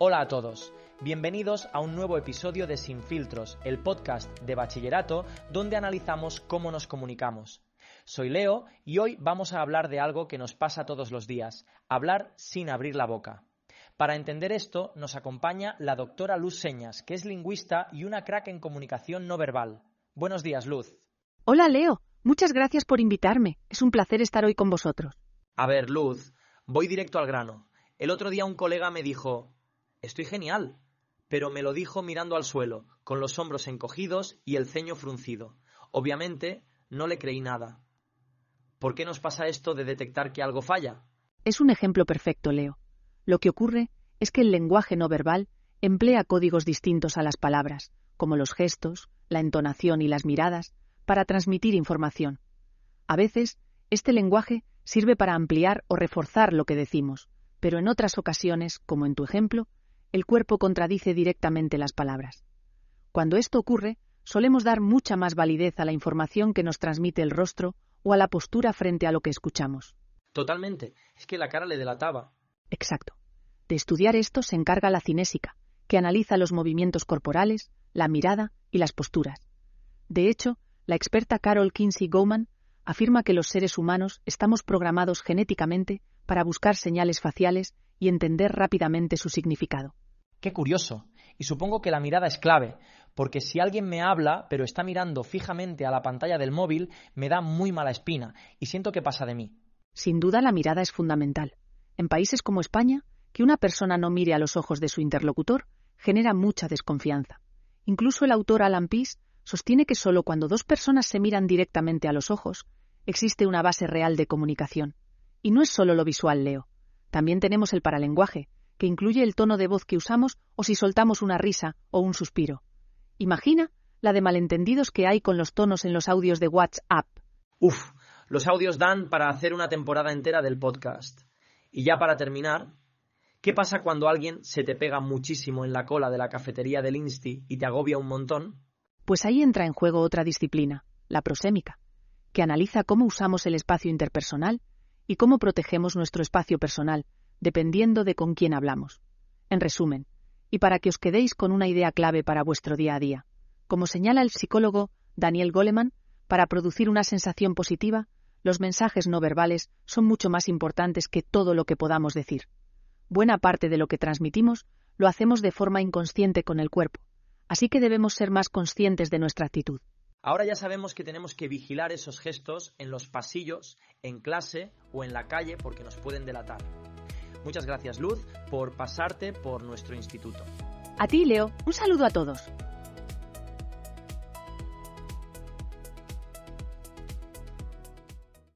Hola a todos, bienvenidos a un nuevo episodio de Sin Filtros, el podcast de bachillerato donde analizamos cómo nos comunicamos. Soy Leo y hoy vamos a hablar de algo que nos pasa todos los días, hablar sin abrir la boca. Para entender esto nos acompaña la doctora Luz Señas, que es lingüista y una crack en comunicación no verbal. Buenos días, Luz. Hola, Leo. Muchas gracias por invitarme. Es un placer estar hoy con vosotros. A ver, Luz, voy directo al grano. El otro día un colega me dijo: estoy genial, pero me lo dijo mirando al suelo, con los hombros encogidos y el ceño fruncido. Obviamente, no le creí nada. ¿Por qué nos pasa esto de detectar que algo falla? Es un ejemplo perfecto, Leo. Lo que ocurre es que el lenguaje no verbal emplea códigos distintos a las palabras, como los gestos, la entonación y las miradas, para transmitir información. A veces, este lenguaje sirve para ampliar o reforzar lo que decimos, pero en otras ocasiones, como en tu ejemplo, el cuerpo contradice directamente las palabras. Cuando esto ocurre, solemos dar mucha más validez a la información que nos transmite el rostro o a la postura frente a lo que escuchamos. Totalmente, es que la cara le delataba. Exacto. De estudiar esto se encarga la cinésica, que analiza los movimientos corporales, la mirada y las posturas. De hecho, la experta Carol Kinsey-Goman afirma que los seres humanos estamos programados genéticamente para buscar señales faciales y entender rápidamente su significado. ¡Qué curioso! Y supongo que la mirada es clave, porque si alguien me habla, pero está mirando fijamente a la pantalla del móvil, me da muy mala espina y siento que pasa de mí. Sin duda, la mirada es fundamental. En países como España, que una persona no mire a los ojos de su interlocutor genera mucha desconfianza. Incluso el autor Alan Pease sostiene que solo cuando dos personas se miran directamente a los ojos existe una base real de comunicación. Y no es solo lo visual, Leo. También tenemos el paralenguaje, que incluye el tono de voz que usamos o si soltamos una risa o un suspiro. Imagina la de malentendidos que hay con los tonos en los audios de WhatsApp. Uf, los audios dan para hacer una temporada entera del podcast. Y ya para terminar, ¿qué pasa cuando alguien se te pega muchísimo en la cola de la cafetería del Insti y te agobia un montón? Pues ahí entra en juego otra disciplina, la prosémica, que analiza cómo usamos el espacio interpersonal y cómo protegemos nuestro espacio personal, dependiendo de con quién hablamos. En resumen, y para que os quedéis con una idea clave para vuestro día a día, como señala el psicólogo Daniel Goleman, para producir una sensación positiva, los mensajes no verbales son mucho más importantes que todo lo que podamos decir. Buena parte de lo que transmitimos lo hacemos de forma inconsciente con el cuerpo, así que debemos ser más conscientes de nuestra actitud. Ahora ya sabemos que tenemos que vigilar esos gestos en los pasillos, en clase o en la calle porque nos pueden delatar. Muchas gracias, Luz, por pasarte por nuestro instituto. A ti, Leo, un saludo a todos.